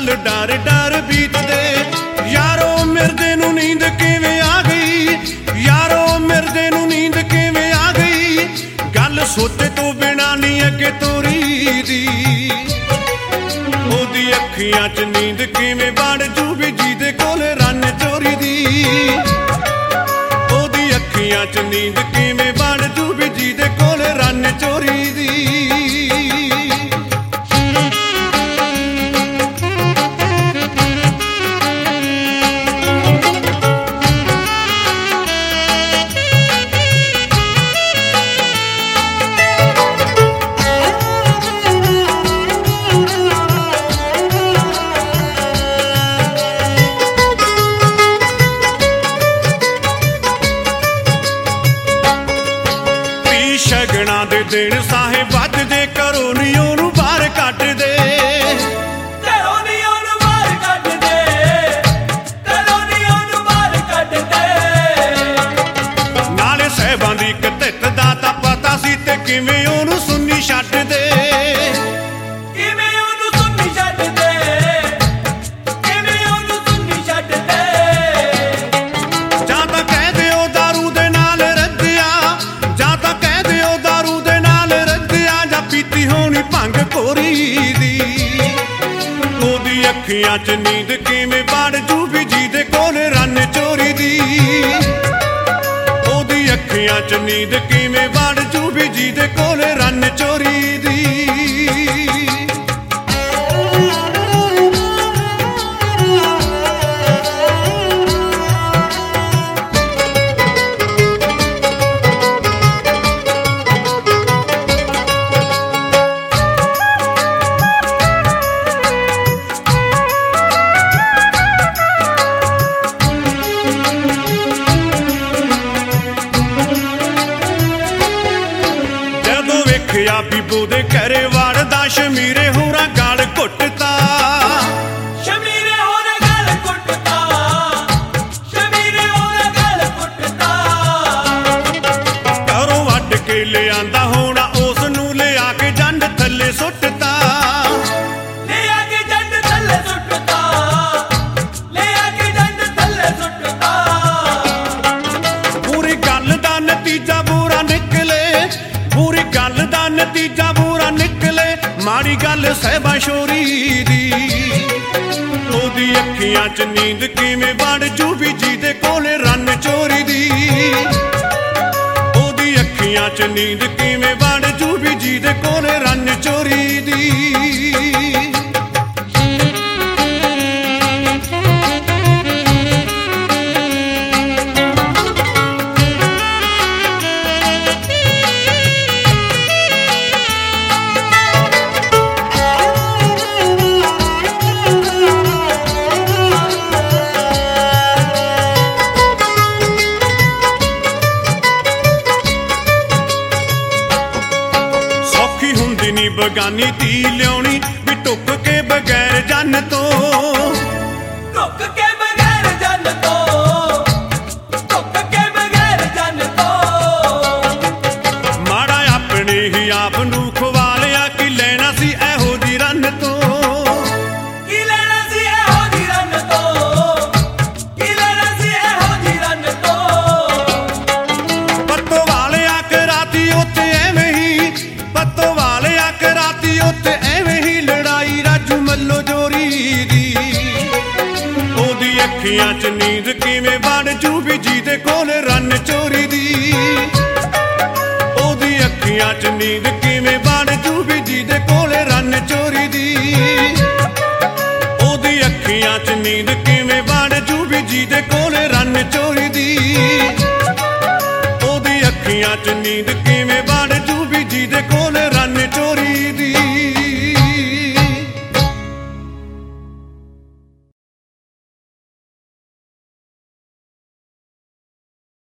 पल डर डर बीतदे। यारो मिर्दे नूं नींद किवें आ गई, यारो मिर्दे नूं नींद किवें आ गई, गल सोचे तो बिना नहीं अगे तोरी दी। ओदी अखियां च नींद किवें वड़ जू भी जीदे कोल रन चोरी दी। ओदी अखियां च नींद किवें वड़ जू भी जीदे कोल रन चोरी दी। शगना दे दिन साहे बजदे घरों नी ओनू बाहर कट दे। घरों नी ओनू बाहर कट दे, घरों नी ओनू बाहर कट दे। नाले साहिबां दी कतित दा तां पता सी ते किवें ओनू सुन्नी छड्ड दे। किवें ओनू सुन्नी छड्ड दे, किवें ओनू सुन्नी छड्ड दे। जां तां कह दे ओ दारू दे नाल रद्दिया, जां तां पीती होनी भंग कोरी दी। ओदी अखियां च नींद किवें वड़ जू भी जीदे कोल रन चोरी दी। ओदी अखियां च नींद किवें वड़ जू भी जीदे कोल रन चोरी दी। वेखिया बीबो दे घरे वड़दा शमीरे होरां गल घुटता। शमीरे होरां गल घुटता, शमीरे होरां गल घुटता। घरों वड्ड के ले आंदा होना उस नूं ले आके जंड थल्ले सुट्टता। ले आके जंड थल्ले सुट्टता, ले आके जंड थल्ले सुट्टता। पूरी गल दा नतीजा बुरा निकले, पूरी गल दा नतीजा बुरा निकले, माड़ी गल साहिबां शोरी दी। ओदी अखियां च नींद किवें वड़ जू भी जीदे कोल रन चोरी दी। ओदी अखियां च नींद किवें वड़ जू भी जीदे कोल रन चोरी दी। बगानी धी लियाउणी भी टुक के बगैर जन तो, टुक के बगैर जन तो, टुक के बगैर जन तो। माड़ा अपने ही आप नूं खवा लिया कि लेना सी एहो जी रन तो। की लेना सी एहो जी रन तो, की लेना सी एहो जी रन तो। पत्तो वाले आके राती उत्ते एवें ही, पत्तो वाले आके राती उत्ते एवें ही लड़ाई राजू मल्लो जोरी दी। ओदी अखियां च नींद किवें वड़ जू भी जीदे कोल रन चोरी दी। ओदी अखियां च नींद किवें वड़ जू भी जीदे कोल रन चोरी दी। ओदी अखियां च नींद किवें वड़ जू भी जीदे कोल रन चोरी दी। ओदी अखियां च नींद किवें वड़ जू भी जीदे कोल रन चोरी दी।